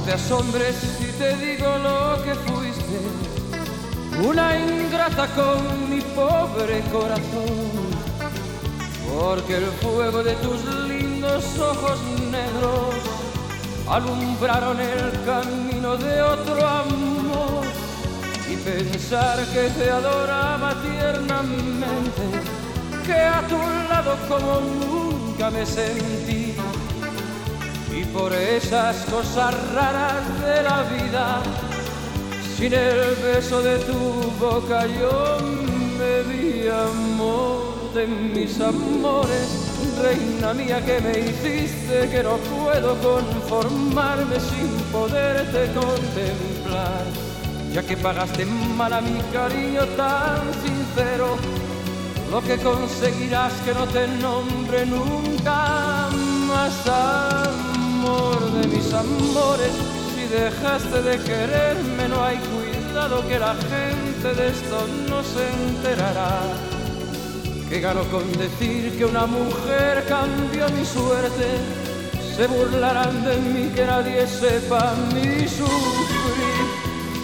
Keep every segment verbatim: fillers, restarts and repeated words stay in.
te asombres si te digo lo que fuiste, una ingrata con mi pobre corazón, porque el fuego de tus lindos ojos negros alumbraron el camino de otro amor. Y pensar que te adoraba tiernamente, que a tu lado como nunca me sentí, y por esas cosas raras de la vida, sin el beso de tu boca yo me vi, amor de mis amores, reina mía que me hiciste, que no puedo conformarme sin poderte contemplar, ya que pagaste mal a mi cariño tan sincero, lo que conseguirás que no te nombre nunca más, amor de mis amores. Si dejaste de quererme, no hay cuidado que la gente de esto no se enterará. ¿Qué gano con decir que una mujer cambió mi suerte? Se burlarán de mí, que nadie sepa mi sufrir.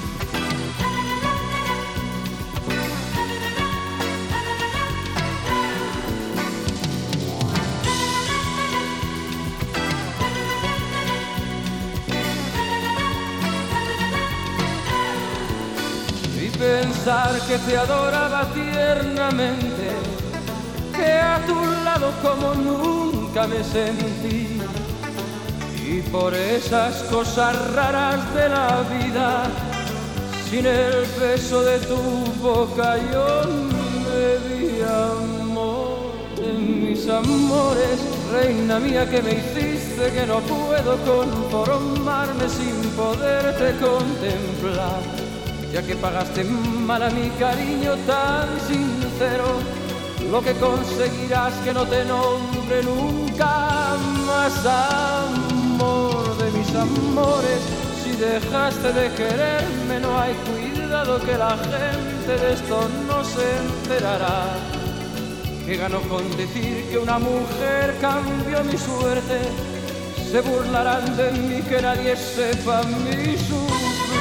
Pensar que te adoraba tiernamente, que a tu lado como nunca me sentí, y por esas cosas raras de la vida, sin el beso de tu boca yo me vi, amor de mis amores, reina mía que me hiciste, que no puedo conformarme sin poderte contemplar, ya que pagaste mal a mi cariño tan sincero, lo que conseguirás que no te nombre nunca más, amor de mis amores. Si dejaste de quererme, no hay cuidado que la gente de esto no se enterará. ¿Qué gano con decir que una mujer cambió mi suerte? Se burlarán de mí, que nadie sepa mi sufrir.